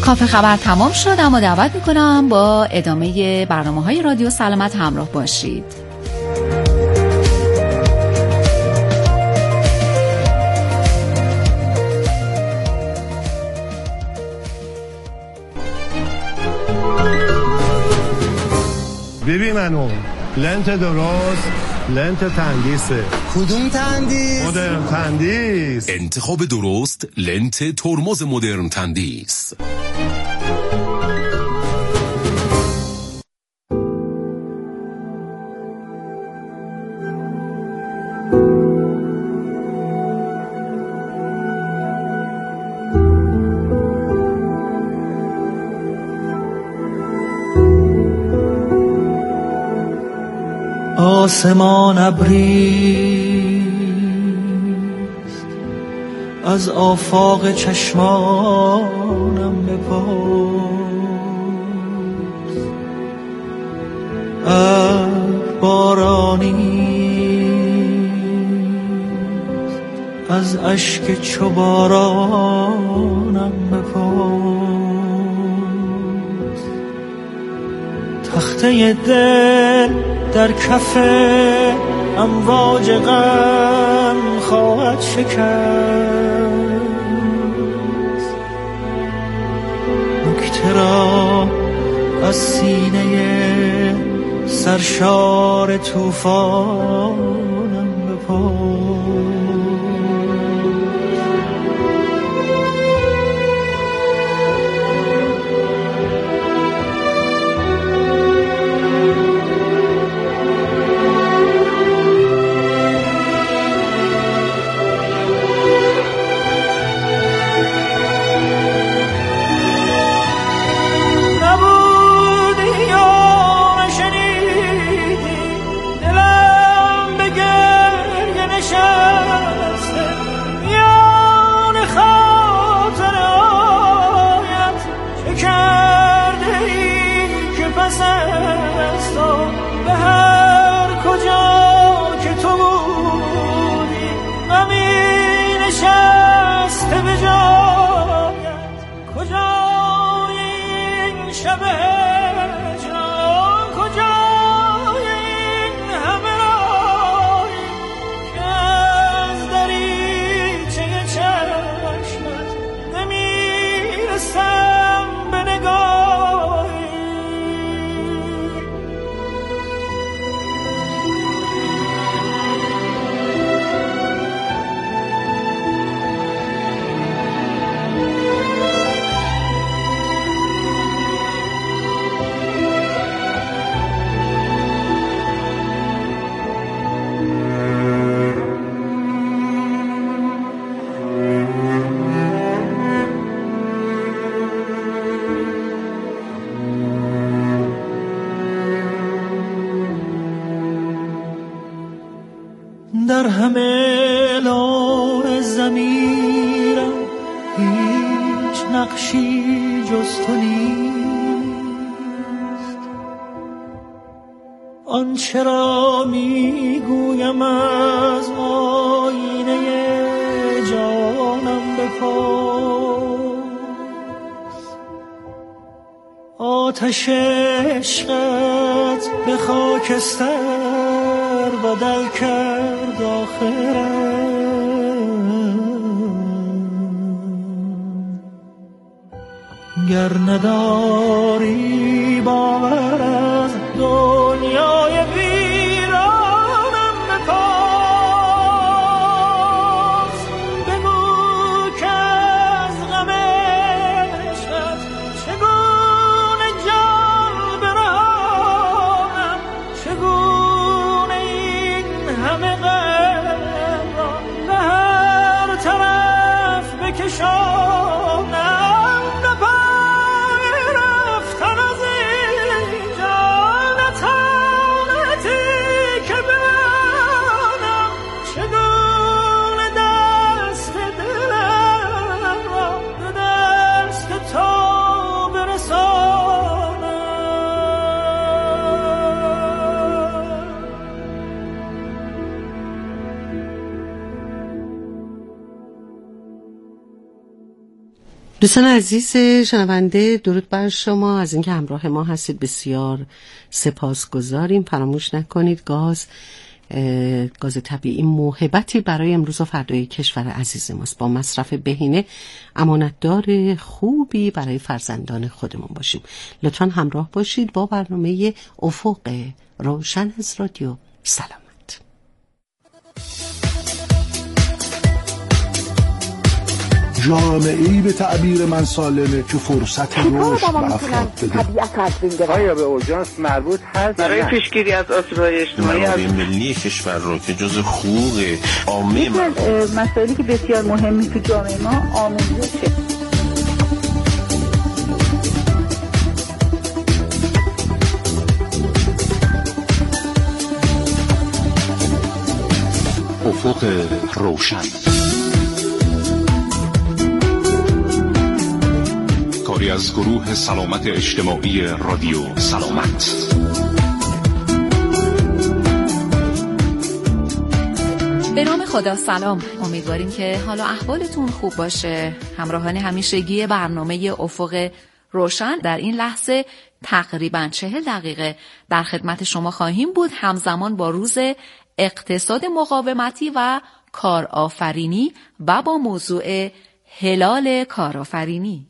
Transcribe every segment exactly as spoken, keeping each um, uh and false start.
کافه خبر تمام شد، اما دعوت میکنم با ادامه برنامه‌های رادیو سلامت همراه باشید. ببین منو لنت درست، لنت تندیسه. کدوم تندیس؟ مدرن تندیس. انتخاب درست لنت ترمز مدرن تندیس. آسمان ابریست از آفاق چشمانم بپرس، ابر بارانیست از اشک چو بارانم بپرس. تخته دل در کف امواج غم خواهد شکست، نکته را از سینه سرشار طوفانم بپرس. در همه لون ضمیرم هیچ نقشی جز تو نیست، آنچه را میگویم از آینه جانم بپرس. آتش عشقت به خاکستر بدل کرد آخرم، گر نداری باور از دنیای ویرانم بپرس. بگو که از غم عشقت چگونه جان برانم، چگونه این همه غم را به هر طرف بکشانم. دوستان عزیز شنونده، درود بر شما. از اینکه همراه ما هستید بسیار سپاسگزاریم. فراموش نکنید گاز گاز طبیعی موهبتی برای امروز و فردای کشور عزیز ماست. با مصرف بهینه امانتدار خوبی برای فرزندان خودمون باشیم. لطفاً همراه باشید با برنامه افق روشن از رادیو سلامت. جامعه‌ای به تعبیر من سالمه که فرصت رشد و افراد بده. آیا به اورژانس مربوط هست برای پیشگیری از آسیب‌های اجتماعی؟ منابع ملی کشور رو که جزء حقوق عامه مسائلی که بسیار مهمی تو جامعه ما آموزشه. افق روشن، کاری از گروه سلامت اجتماعی رادیو سلامت. به نام خدا سلام. امیدواریم که حالا احوالتون خوب باشه. همراهان همیشگی برنامه افق روشن در این لحظه تقریباً چهل دقیقه در خدمت شما خواهیم بود، همزمان با روز اقتصاد مقاومتی و کارآفرینی و با موضوع هلال کارآفرینی.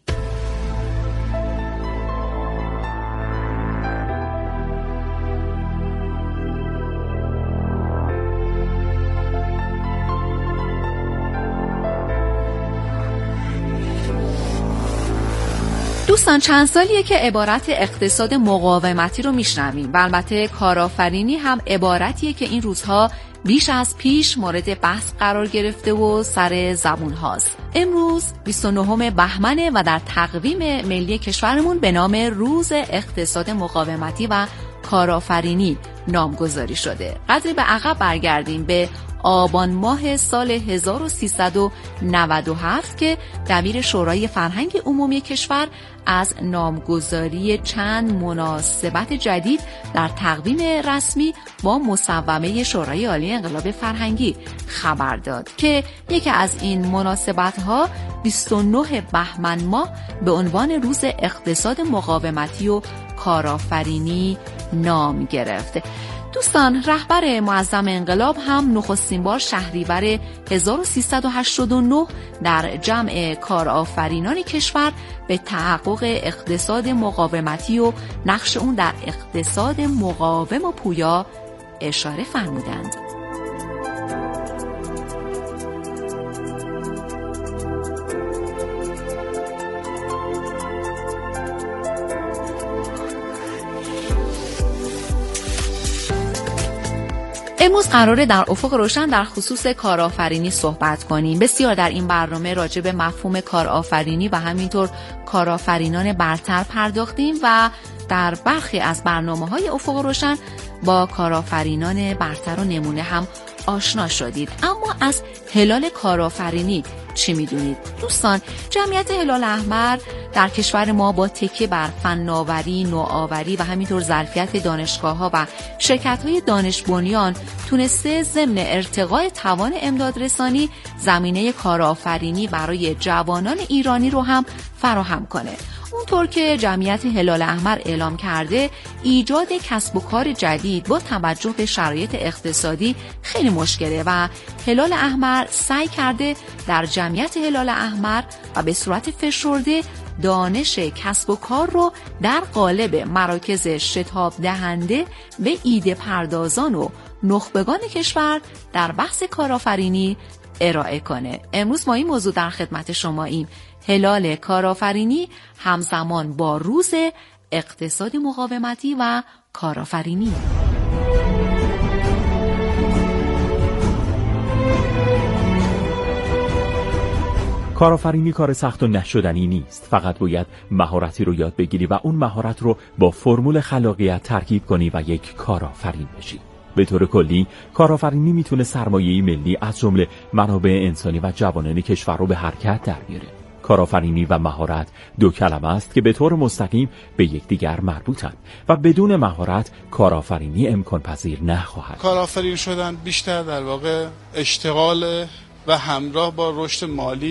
دوستان چند سالیه که عبارت اقتصاد مقاومتی رو میشنویم و البته کارآفرینی هم عبارتیه که این روزها بیش از پیش مورد بحث قرار گرفته و سر زبون هاست. امروز بیست و نهم بهمنه و در تقویم ملی کشورمون به نام روز اقتصاد مقاومتی و کارآفرینی نامگذاری شده. قدری به عقب برگردیم به آبان ماه سال هزار و سیصد و نود و هفت که دبیر شورای فرهنگ عمومی کشور از نامگذاری چند مناسبت جدید در تقویم رسمی با مصوبه شورای عالی انقلاب فرهنگی خبر داد که یکی از این مناسبت‌ها بیست و نه بهمن ماه به عنوان روز اقتصاد مقاومتی و کارآفرینی نام گرفت. دوستان، رهبر معظم انقلاب هم نخستین بار شهریور هزار و سیصد و هشتاد و نه در جمع کارآفرینان کشور به تحقق اقتصاد مقاومتی و نقش اون در اقتصاد مقاوم و پویا اشاره فرمودند. امروز قراره در افق روشن در خصوص کارآفرینی صحبت کنیم. بسیار در این برنامه راجع به مفهوم کارآفرینی و همینطور کارآفرینان برتر پرداختیم و در برخی از برنامه‌های افق روشن با کارآفرینان برتر و نمونه هم آشنا شدید. اما از هلال کارآفرینی چی میدونید؟ دوستان، جمعیت هلال احمر در کشور ما با تکیه بر فناوری، نوآوری و همینطور ظرفیت دانشگاه‌ها و شرکت‌های دانش بنیان تونسته ضمن ارتقاء توان امدادرسانی زمینه کارآفرینی برای جوانان ایرانی رو هم فراهم کنه. اونطور که جمعیت هلال احمر اعلام کرده، ایجاد کسب و کار جدید با توجه به شرایط اقتصادی خیلی مشکله و هلال احمر سعی کرده در جمعیت هلال احمر و به صورت فشرده دانش کسب و کار رو در قالب مراکز شتاب دهنده به ایده پردازان و نخبگان کشور در بحث کارآفرینی ارائه کنه. امروز ما این موضوع در خدمت شما ایم: هلال کارآفرینی همزمان با روز اقتصاد مقاومتی و کارآفرینی. کارآفرینی کار سخت و نشدنی نیست. فقط باید مهارتی رو یاد بگیری و اون مهارت رو با فرمول خلاقیت ترکیب کنی و یک کارآفرین بشی. به طور کلی کارآفرینی میتونه سرمایه‌ای ملی از جمله منابع انسانی و جوانان کشور رو به حرکت در بیاره. کارآفرینی و مهارت دو کلمه است که به طور مستقیم به یکدیگر مربوطند و بدون مهارت کارآفرینی امکان پذیر نخواهد. کارآفرین شدن بیشتر در واقع اشتغال و همراه با رشد مالی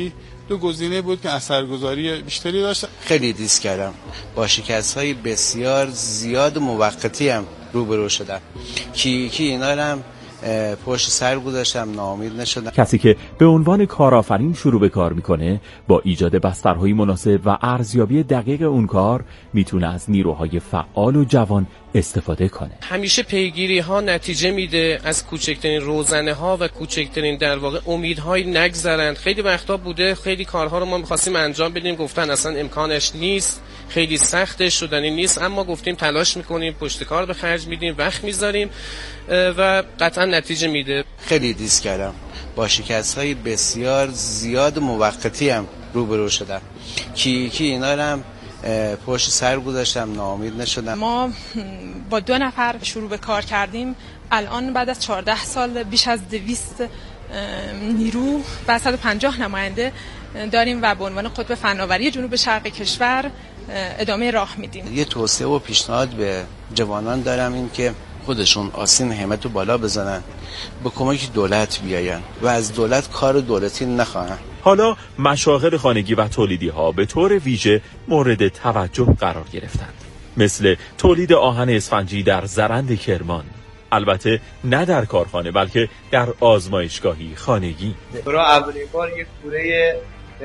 دو گزینه بود که اثرگذاری بیشتری داشت. خیلی دیس کردم، با شکست‌های بسیار زیاد موقتی هم روبرو شدم. کی کی اینا هم پشت سر گذاشتم، ناامید نشدم. کسی که به عنوان کارآفرین شروع به کار میکنه با ایجاد بسترهای مناسب و ارزیابی دقیق اون کار میتونه از نیروهای فعال و جوان استفاده کنه. همیشه پیگیری ها نتیجه میده، از کوچکترین روزنه ها و کوچکترین در واقع امیدهای نگذرند. خیلی وقتا بوده خیلی کارها رو ما می‌خواستیم انجام بدیم، گفتن اصلا امکانش نیست، خیلی سخته، شدنی نیست، اما گفتیم تلاش میکنیم، پشت کار به خرج میدیم، وقت میذاریم و قطعا نتیجه میده. خیلی دیس کردم، با شکست‌های بسیار زیاد موقتی هم روبرو شدم. کی کی اینا هم پشت سر گذاشتم، ناامید نشدم. ما با دو نفر شروع به کار کردیم. الان بعد از چهارده سال بیش از دویست نیرو و صد و پنجاه نماینده داریم و به عنوان قطب فناوری جنوب شرق کشور ادامه راه میدیم. یه توصیه و پیشنهاد به جوانان دارم، این که خودشون آستین همت رو بالا بزنن، به کمک دولت بیاین و از دولت کار دولتی نخواهن. حالا مشاغل خانگی و تولیدی ها به طور ویژه مورد توجه قرار گرفتند، مثل تولید آهن اسفنجی در زرند کرمان. البته نه در کارخانه بلکه در آزمایشگاهی خانگی. برای اولین بار یک کوره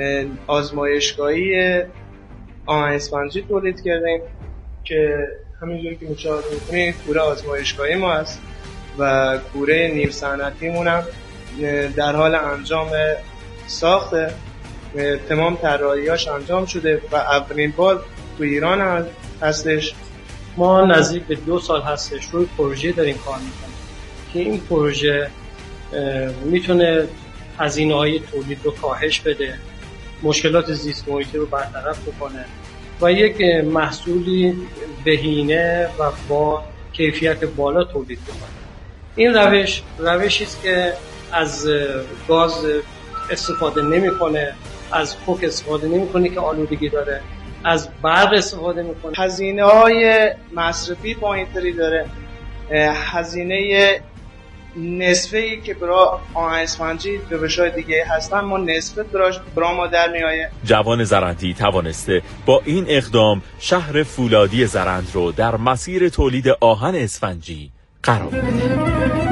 آزمایشگاهی آهن اسفنجی تولید کردیم که همینجوری که مشاهده می‌کنید کوره آزمایشگاهی ما است و کوره نیم صنعتیمون هم در حال انجام ساخته. تمام طراحی‌هاش انجام شده و اولین بار تو ایران هستش. ما نزدیک به دو سال هستش روی پروژه داریم کار میکنیم که این پروژه میتونه هزینه‌های تولید رو کاهش بده، مشکلات زیست محیطی رو برطرف بکنه و یک محصولی بهینه و با کیفیت بالا تولید بکنه. این روش روشی است که از گاز استفاده نمیکنه، از کوک استفاده نمیکنه که آلودگی داره، از برق استفاده میکنه. هزینه های مصرفی پایین‌تری داره. هزینه نصفی که برای آهن اسفنجی روش‌های دیگه هستن ما نصف براش برای ما در میایه. جوان زرندی توانسته با این اقدام شهر فولادی زرند رو در مسیر تولید آهن اسفنجی قرار بده.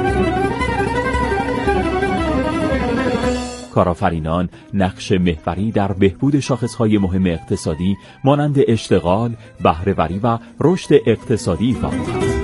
کارآفرینان نقش محوری در بهبود شاخصهای مهم اقتصادی مانند اشتغال، بهره‌وری و رشد اقتصادی ایفا می‌کنند.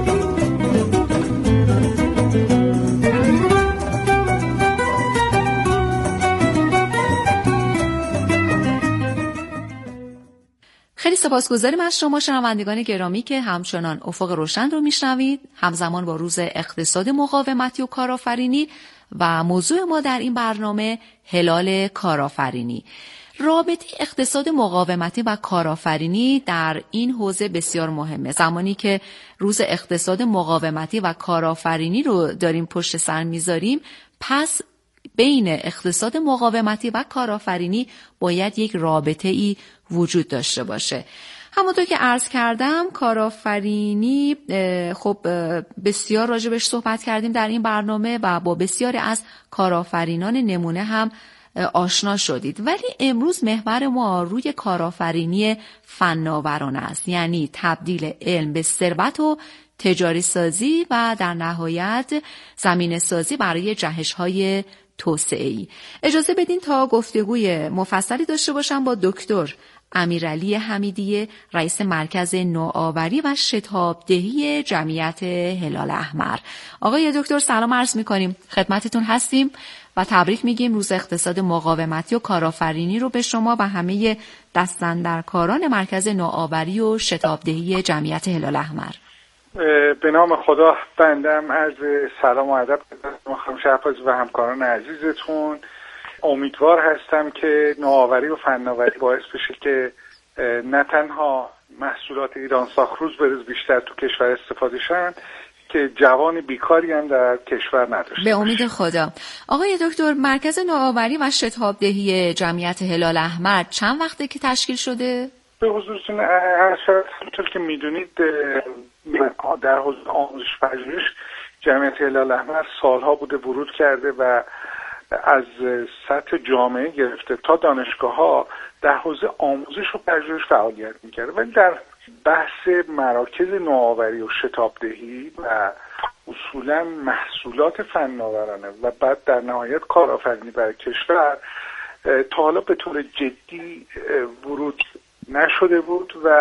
خیلی سپاسگزاریم از شما شنوندگان گرامی که همچنان افق روشن رو میشنوید، همزمان با روز اقتصاد مقاومتی و کارآفرینی و موضوع ما در این برنامه هلال کارآفرینی. رابطه اقتصاد مقاومتی و کارآفرینی در این حوزه بسیار مهمه. زمانی که روز اقتصاد مقاومتی و کارآفرینی رو داریم پشت سر میذاریم، پس بین اقتصاد مقاومتی و کارآفرینی باید یک رابطه ای وجود داشته باشه. همونطور که عرض کردم کارآفرینی خب بسیار راجبش صحبت کردیم در این برنامه و با بسیاری از کارآفرینان نمونه هم آشنا شدید، ولی امروز محور ما روی کارآفرینی فناورانه است، یعنی تبدیل علم به ثروت و تجاری سازی و در نهایت زمینه سازی برای جهش‌های توسعه‌ای. اجازه بدین تا گفتگوی مفصلی داشته باشم با دکتر امیرعلی حمیدی، رئیس مرکز نوآوری و شتابدهی جمعیت هلال احمر. آقای دکتر سلام عرض می‌کنیم، خدمتتون هستیم و تبریک میگیم روز اقتصاد مقاومتی و کارآفرینی رو به شما و همه دستاندرکاران مرکز نوآوری و شتابدهی جمعیت هلال احمر. به نام خدا بندم عرض سلام و ادب خانم شهباز و همکاران عزیزتون. امیدوار هستم که نوآوری و فناوری باعث بشه که نه تنها محصولات ایران ساخت روز به روز بیشتر تو کشور استفاده شن، که جوان بیکاری هم در کشور نداشته. به امید خدا. آقای دکتر، مرکز نوآوری و شتابدهی جمعیت هلال احمر چند وقته که تشکیل شده؟ به حضورتون عرض شد همونطور که میدونید در حوزه آموزش پژوهش جمعیت هلال احمر سالها بوده ورود کرده و از سطح جامعه گرفته تا دانشگاه ها در حوزه آموزش و پژوهش فعالیت میکرده، ولی در بحث مراکز نوآوری و شتابدهی و اصولا محصولات فناورانه و بعد در نهایت کارآفرینی برای کشور تا حالا به طور جدی ورود نشده بود و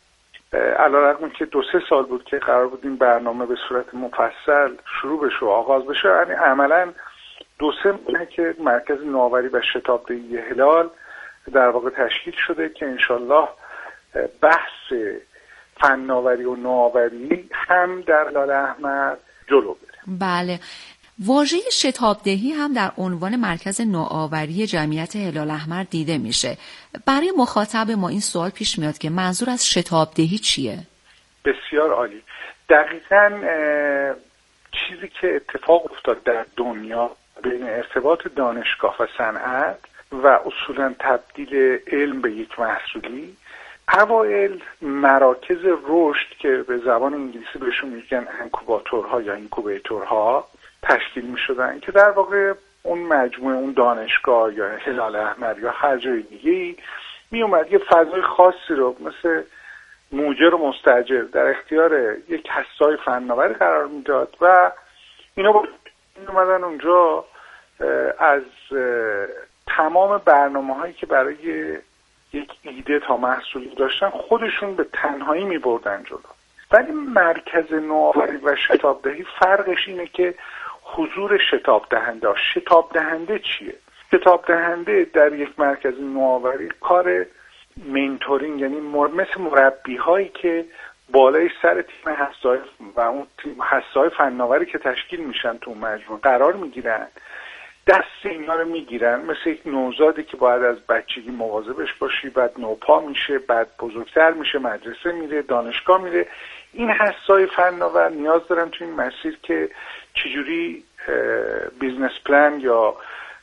علیرغم که دو سه سال بود که قرار بود این برنامه به صورت مفصل شروع بشه و آغاز بشه، یعنی عملا دو سه ماه که مرکز نوآوری و شتابدهی هلال در واقع تشکیل شده که انشالله بحث فناوری و نوآوری هم در هلال احمر جلو بره. بله، واژه شتابدهی هم در عنوان مرکز نوآوری جمعیت هلال احمر دیده میشه. برای مخاطب ما این سوال پیش میاد که منظور از شتابدهی چیه؟ بسیار عالی. دقیقاً چیزی که اتفاق افتاد در دنیا بین ارتباط دانشگاه و صنعت و اصولاً تبدیل علم به یک محصولی، اوایل مراکز رشد که به زبان انگلیسی بهشون میگن انکوباتورها یا اینکوبیتورها تشکیل میشدن که در واقع اون مجموعه اون دانشگاه یا هلال احمر یا هر جای دیگه‌ای می اومد یه فضای خاصی رو مثل موجر و مستاجر در اختیار یک کسای فناوری قرار میداد و اینا با اومدن اونجا از تمام برنامه‌هایی که برای یک ایده تا محصولی داشتن خودشون به تنهایی می بردن جلو. ولی مرکز نوآوری و شتابدهی فرقش اینه که حضور شتاب دهنده. شتاب دهنده چیه؟ شتاب دهنده در یک مرکز نوآوری کار منتورینگ، یعنی مثل مربی هایی که بالای سر تیم حسای و اون تیم حسای فناوری که تشکیل میشن تو مجموعه قرار میگیرن، دست اینا رو میگیرن مثل یک نوزادی که باید از بچگی مواظبش باشی، بعد نوپا میشه، بعد بزرگتر میشه، مدرسه میره، دانشگاه میره. این حسای فناور نیاز دارن تو این مسیر که چجوری بیزنس پلان یا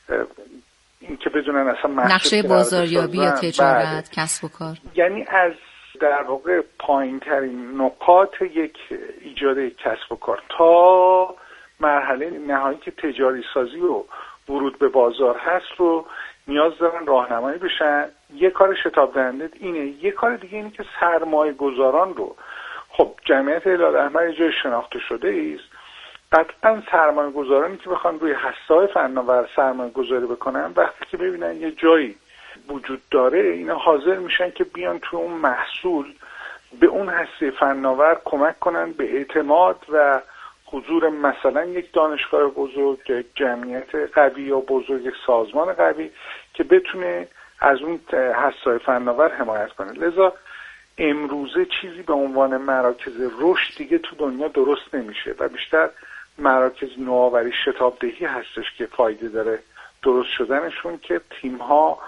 این که بدونن اصلا نقشه بازاریابی یا تجارت، کسب و کار، یعنی از در واقع پایین ترین نقاط یک ایجاد یک کسب و کار تا مرحله نهایی که تجاری سازی و ورود به بازار هست رو نیاز دارن راهنمایی بشن. یه کار شتاب دهنده اینه. یه کار دیگه اینه که سرمایه گذاران رو، خب جمعیت هلال احمر جای شناخته شده است، قطعا سرمایه گذارانی که بخوان روی حسای فناور سرمایه گذاری بکنن وقتی که ببینن یه جایی وجود داره اینا حاضر میشن که بیان تو اون محصول به اون حسه فناور کمک کنن به اعتماد و حضور مثلا یک دانشگاه بزرگ، یک جمعیت قوی یا بزرگ، یک سازمان قوی که بتونه از اون حسای فناور حمایت کنه. لذا امروزه چیزی به عنوان مراکز رشد دیگه تو دنیا درست نمیشه و بیشتر مراکز نوآوری شتابدهی هستش که فایده داره درست شدنشون که تیم‌ها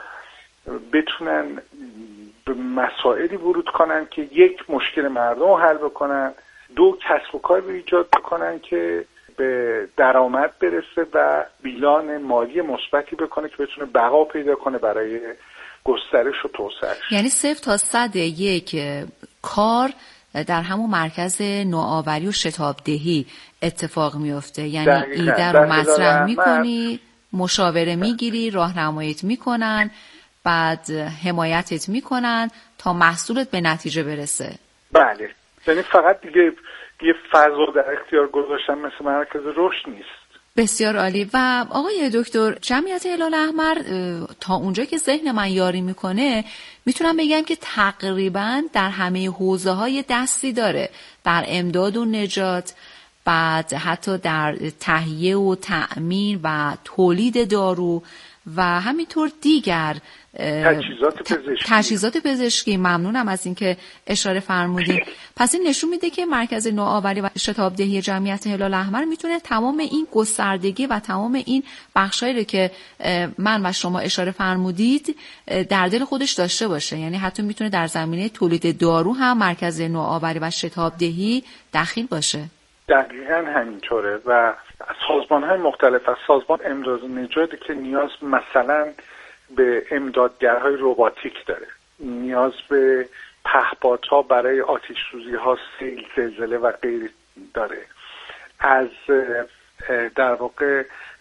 بتونن به مسائلی ورود کنن که یک مشکل مردم رو حل بکنن، دو کسب و کار رو ایجاد بکنن که به درآمد برسه و بیلان مالی مثبتی بکنه که بتونه بقا پیدا کنه برای گسترش و توسعهش. یعنی صفر تا صد یک کار در همون مرکز نوآوری و شتابدهی اتفاق میفته. یعنی ایده رو مطرح میکنی، مشاوره میگیری، راهنماییت میکنن، بعد حمایتت میکنن تا محصولت به نتیجه برسه. بله، یعنی فقط دیگه یه فضا در اختیار گذاشتن مثل مرکز رشد نیست. بسیار عالی. و آقای دکتر، جمعیت هلال احمر تا اونجا که ذهن من یاری میکنه میتونم بگم که تقریبا در همه حوزه های دستی داره، در امداد و نجات، بعد حتی در تهیه و تأمین و تولید دارو و همینطور دیگر تجهیزات پزشکی. تجهیزات پزشکی. ممنونم از اینکه اشاره فرمودین. پس این نشون میده که مرکز نوآوری و شتابدهی جمعیت هلال احمر میتونه تمام این گستردگی و تمام این بخشایی رو که من و شما اشاره فرمودید در دل خودش داشته باشه. یعنی حتی میتونه در زمینه تولید دارو هم مرکز نوآوری و شتابدهی دخیل باشه. دقیقاً همینطوره و سازمان‌های مختلف، از سازمان امداد و نجات که نیاز مثلا به امدادگرهای رباتیک داره، نیاز به پهپادها برای آتش سوزی ها، سیل، زلزله و غیره داره، از در واقع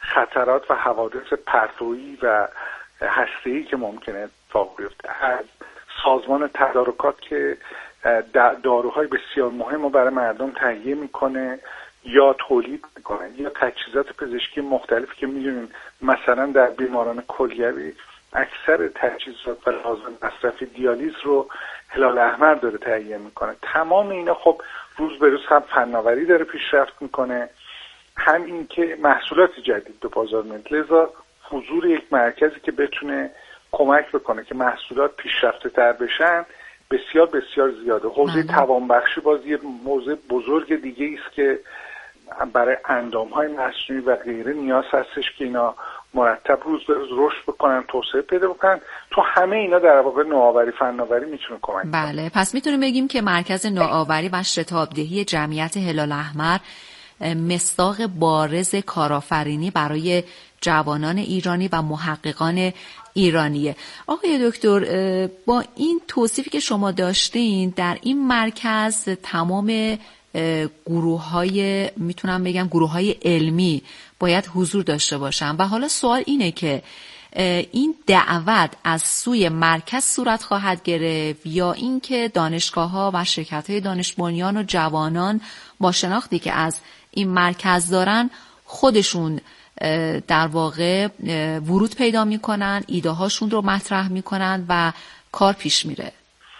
خطرات و حوادث پرتویی و هسته‌ای که ممکنه اتفاق بیفته. از سازمان تدارکات که داروهای بسیار مهم رو برای مردم تهیه میکنه یا تولید میکنه، یا تجهیزات پزشکی مختلفی که میدونیم مثلا در بیماران کلیوی اکثر تجهیزات و لازم مصرف دیالیز رو هلال احمر داره تهیه میکنه. تمام اینا خب روز به روز هم فناوری داره پیشرفت میکنه، هم این که محصولات جدید به بازار میاد. لذا حضور یک مرکزی که بتونه کمک بکنه که محصولات پیشرفته تر بشن بسیار بسیار زیاده. حوزه توانبخشی باز یه موضوع بزرگ دیگه است که برای اندام‌های مصنوعی و غیره نیاز هستش که اینا مرتب روز به روز رشد بکنن، توسعه پیدا بکنن. تو همه اینا در واقع نوآوری فناوری میتونه کمک کنه. بله، پس میتونیم بگیم که مرکز نوآوری و شتابدهی جمعیت هلال احمر مصداق بارز کارآفرینی برای جوانان ایرانی و محققان ایرانیه. آقای دکتر، با این توصیفی که شما داشتین، در این مرکز تمام گروه های میتونم بگم گروه های علمی باید حضور داشته باشن و حالا سوال اینه که این دعوت از سوی مرکز صورت خواهد گرفت یا اینکه دانشگاه ها و شرکت های دانش بنیان و جوانان با شناختی که از این مرکز دارن خودشون در واقع ورود پیدا میکنن، ایده هاشون رو مطرح میکنن و کار پیش میره؟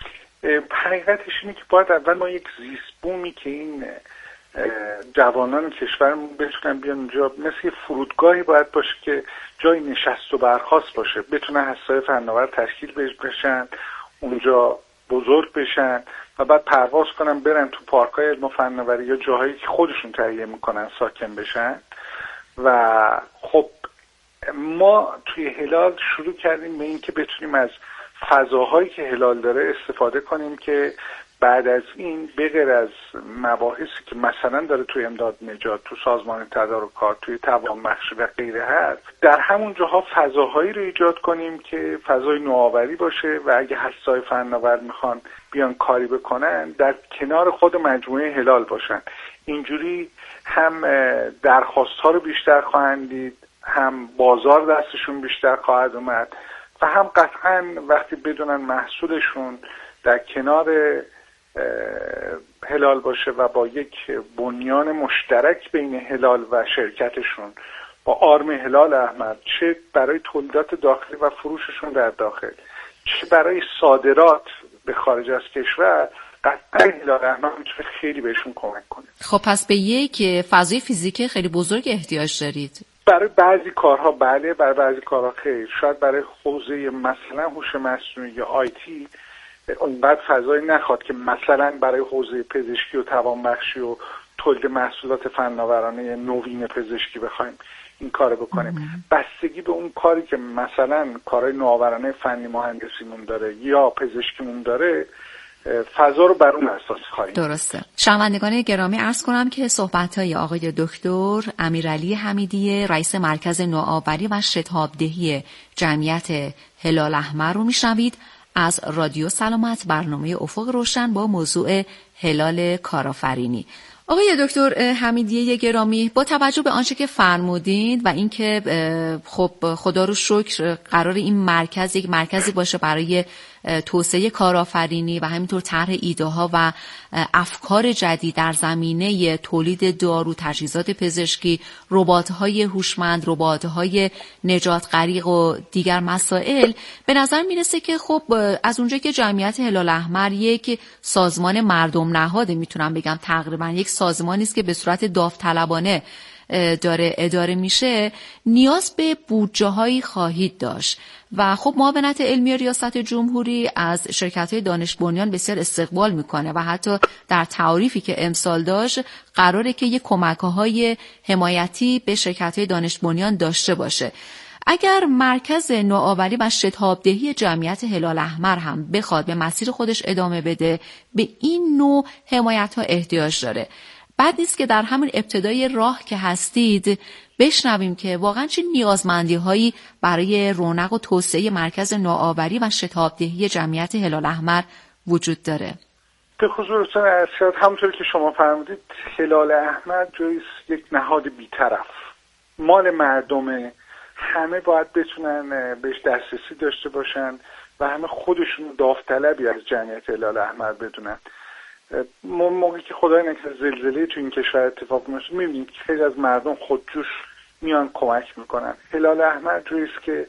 حقیقتش اینه که باید اول ما یک زیست بومی که این جوانان کشورمون بتونن بیان اونجا، مثل فرودگاهی باید باشه که جای نشست و برخاست باشه، بتونن حسای فناور تشکیل بشن، اونجا بزرگ بشن و بعد پرواز کنن برن تو پارک‌های علم و فناوری یا جاهایی که خودشون تهیه میکنن ساکن بشن. و خب ما توی هلال شروع کردیم به این که بتونیم از فضاهایی که هلال داره استفاده کنیم که بعد از این بغیر از مباحثی که مثلا داره توی امداد نجات، تو سازمان تدارکات، توی توانبخشی و غیره هست، در همون جاها فضاهایی رو ایجاد کنیم که فضای نوآوری باشه و اگه حسای فناور میخوان بیان کاری بکنن در کنار خود مجموعه هلال باشن. اینجوری هم درخواست ها رو بیشتر خواهند دید، هم بازار دستشون بیشتر خواهد اومد و هم قطعا وقتی بدونن محصولشون در کنار هلال باشه و با یک بنیان مشترک بین هلال و شرکتشون با آرم هلال احمر، چه برای تولیدات داخلی و فروششون در داخل، چه برای صادرات به خارج از کشور، قطعا هلال احمر میتونه خیلی بهشون کمک کنه. خب پس به یک فضای فیزیکی خیلی بزرگ احتیاج دارید. برای بعضی کارها بله، برای بعضی کارها خیر. شاید برای حوزه مثلا هوش مصنوعی یا آیتی اونقدر فضایی نخواد که مثلا برای حوزه پزشکی و توانبخشی و تولید محصولات فناورانه نوین پزشکی بخوایم این کارو بکنیم. بستگی به اون کاری که مثلا کارهای نوآورانه فنی مهندسیمون داره یا پزشکیمون داره، فضا رو بر اون اساس خواهیم. درسته. شنوندگان گرامی، عرض کنم که صحبت‌های آقای دکتر امیرعلی حمیدی، رئیس مرکز نوآوری و شتابدهی جمعیت هلال احمر رو میشنوید از رادیو سلامت، برنامه افق روشن با موضوع هلال کارآفرینی. آقای دکتر حمیدی گرامی، با توجه به آنچه که فرمودید و اینکه خب خدا رو شکر قرار این مرکز یک مرکزی باشه برای توسعه کارآفرینی و همینطور طرح ایده ها و افکار جدید در زمینه تولید دارو، تجهیزات پزشکی، ربات‌های هوشمند، ربات‌های نجات غریق و دیگر مسائل، به نظر میرسه که خب از اونجایی که جمعیت هلال احمر یک سازمان مردم نهاده، میتونم بگم تقریبا یک سازمانی است که به صورت داوطلبانه داره اداره میشه، نیاز به بودجه‌هایی خواهید داشت و خب معاونت علمی ریاست جمهوری از شرکت‌های دانش بنیان بسیار استقبال میکنه و حتی در تعریفی که امسال داشت قراره که یک کمک‌های حمایتی به شرکت‌های دانش بنیان داشته باشه. اگر مرکز نوآوری و شتابدهی جمعیت هلال احمر هم بخواد به مسیر خودش ادامه بده، به این نوع حمایت‌ها احتیاج داره. بعد نیست که در همین ابتدای راه که هستید بشنویم که واقعا چه نیازمندی‌هایی برای رونق و توسعه مرکز نوآوری و شتابدهی جمعیت هلال احمر وجود داره. به خصوص ارشاد همونطور که شما فرمودید، هلال احمر جاییست یک نهاد بی‌طرف مال مردمه، همه باید بتونن بهش دسترسی داشته باشن و همه خودشون داوطلبی از جمعیت هلال احمر بدونن. موقعی که خدای نکنه زلزله تو این کشور اتفاق میفته میبینید که خیلی از مردم خودجوش میان کمک میکنن. هلال احمر جوریست که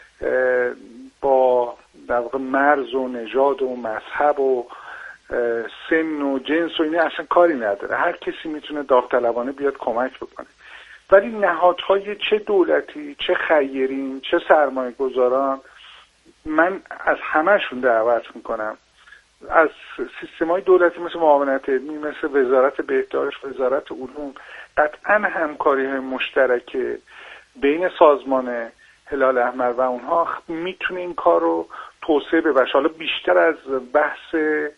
با در واقع مرز و نژاد و مذهب و سن و جنس و اینه اصلا کاری نداره، هر کسی میتونه داوطلبانه بیاد کمک بکنه. ولی نهادهای چه دولتی، چه خیرین، چه سرمایه گذاران، من از همهشون دعوت میکنم از سیستم‌های دولتی مثل معاونت علمی، مثل وزارت بهداشت، وزارت علوم، قطعا همکاری‌های مشترک بین سازمان هلال احمر و اونها میتونه این کار رو توسعه ببخشه. حالا بیشتر از بحث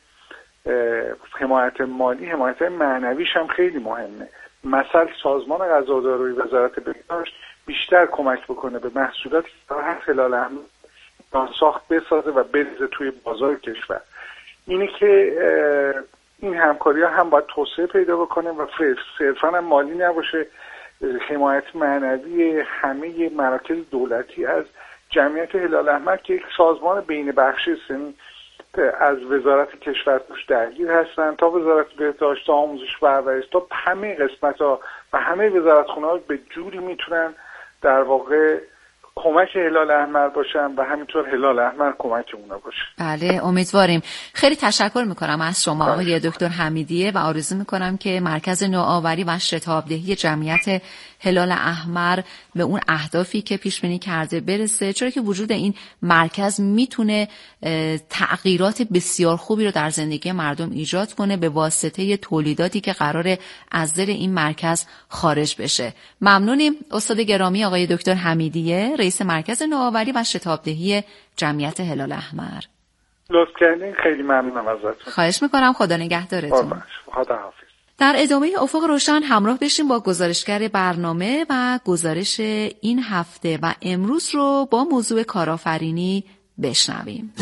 حمایت مالی، حمایت معنویش هم خیلی مهمه. مثلا سازمان غذاداری و وزارت بهداشت بیشتر کمک بکنه به محصولاتی که هلال احمر ساخت بسازه و بریزه توی بازار کشور. اینه که این همکاری ها هم باید توسعه پیدا بکنه و صرفاً هم مالی نباشه، حمایت معنوی همه مراکز دولتی از جمعیت هلال احمر که یک سازمان بین بخشی است، از وزارت کشور توش درگیر هستن تا وزارت بهداشت تا آموزش و پرورش تا همه قسمت‌ها و همه وزارتخونه‌ها به جوری میتونن در واقع کمک هلال احمر باشن و همینطور هلال احمر کمک اونا باشه. بله امیدواریم. خیلی تشکر میکنم از شما آقای دکتر حمیدیه و آرزو میکنم که مرکز نوآوری و شتابدهی جمعیت هلال احمر به اون اهدافی که پیش بینی کرده برسه، چرا که وجود این مرکز میتونه تغییرات بسیار خوبی رو در زندگی مردم ایجاد کنه به واسطه تولیداتی که قراره از دل این مرکز خارج بشه. ممنونیم استاد گرامی آقای دکتر حمیدیه، رئیس مرکز نوآوری و شتابدهی جمعیت هلال احمر. لطف کردین، خیلی ممنونم ازتون. خواهش میکنم، خدا نگهدارتون. خدا حافظ. در ادامه افق روشن همراه بشیم با گزارشگر برنامه و گزارش این هفته و امروز رو با موضوع کارآفرینی بشنویم.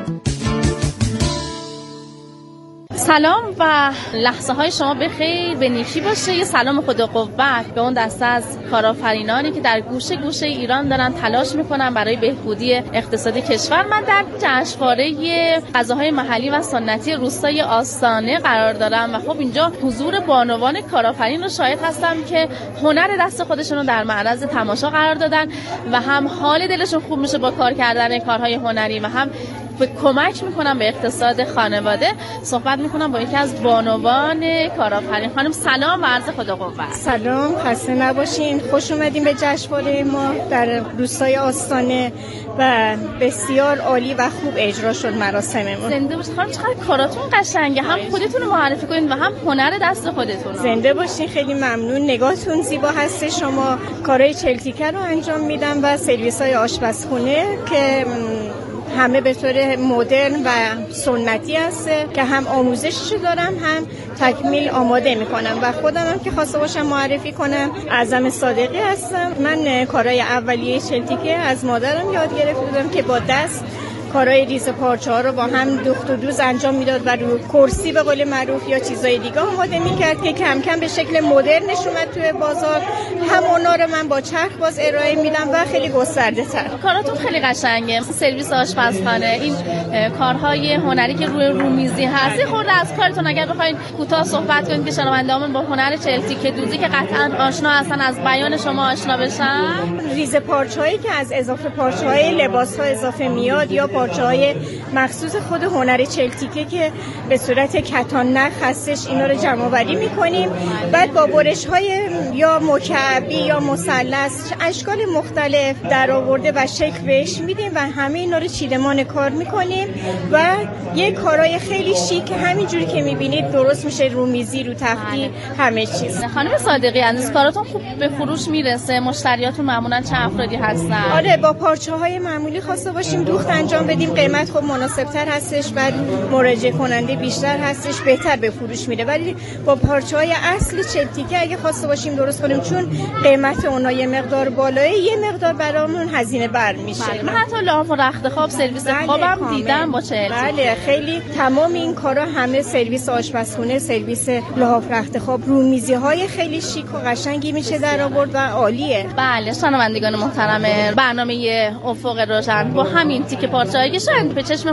سلام و لحظه های شما بخیر، به نیکی باشه. یه سلام خدا قوت به اون دسته از کارآفرینانی که در گوشه گوشه ایران دارن تلاش میکنن برای بهبودی اقتصادی کشور. من در جشنواره غذاهای محلی و سنتی روستای آستانه قرار دارم و خب اینجا حضور بانوان کارآفرین رو شاهد هستم که هنر دست خودشون رو در معرض تماشا قرار دادن و هم حال دلشون خوب میشه با کار کردن کارهای هنری و هم به کمک میکنم به اقتصاد خانواده. صحبت میکنم با یکی از بانوان کارآفرین. خانم سلام و عرض خدا قوت. سلام، خسته نباشین. خوش اومدین به جشنواره ما در روستای آستانه و بسیار عالی و خوب اجرا شد مراسممون. زنده باشین خانم، چقدر کاراتون قشنگه، هم خودتون رو معرفی کنین و هم هنر دست خودتون. زنده باشین، خیلی ممنون. نگاهتون زیبا هست. شما کارهای چلتیکه رو انجام میدن و سرویس‌های آشپزخونه که همه به طور مدرن و سنتی هسته که هم آموزششو دارم هم تکمیل آماده میکنم و خودم هم که خواسته باشم معرفی کنم اعظم صادقی هستم. من کارهای اولیه چلتیکه از مادرم یاد گرفته بودم که با دست کارهای ریز پارچه ها رو با هم دوخت و دوز انجام میداد و رو کرسی به قول معروف یا چیزای دیگه آماده میکرد که کم کم به شکل مدرنش اومد توی بازار. همونا رو من با چرخ باز ارائه میدم و خیلی گسترده تر. کاراتون خیلی قشنگه، سرویس آشپزخانه، این کارهای هنری که روی رومیزی هست. خورده از کارتون اگر بخواید کوتاه صحبت کنید که شنونده‌هامون با هنر چلتیکه دوزی که قطعا آشنا هستن از بیان شما آشنا بشن. ریز پارچه‌ای که از اضافه پارچه‌های لباس‌ها اضافه میاد یا پارچه‌های مخصوص خود هنر چلتیکه که به صورت کتان نخ هستش، اینا رو جمع آوری می‌کنیم. بعد با برش‌های یا مکعبی یا مثلث اشکال مختلف درآورده و شکل بهش میدیم و همه اینا رو چیدمان کار می‌کنیم و یک کارهای خیلی شیک همینجوری که می‌بینید درست میشه، رومیزی، رو تختی، همه چیز. خانم صادقی عزیز، کاراتون خوب به فروش میرسه؟ مشتریاتون معمولاً چه افرادی هستن؟ آره، با پارچه‌های معمولی خواسته باشیم دوخت انجام بدیم قیمت خب مناسب‌تر هستش، بعد مراجعه کننده بیشتر هستش، بهتر به فروش میره. ولی با پارچه‌های اصل چلتیکه اگه خواسته باشیم باشیم درست کنیم، چون قیمت اونها یه مقدار بالاه، یه مقدار برامون هزینه بر میشه. بله. من حتی لحاف و رخت خواب، سرویس بله خوابم دیدم با چهل. بله خیلی تمام این کارا همه سرویس آشپزخونه، سرویس لحاف رخت خواب، رومیزی های خیلی شیک و قشنگی میشه در آورد و عالیه. بله شنوندگان محترم برنامه افق روشن با همین تیکه پارچه‌ای که شاید به چشم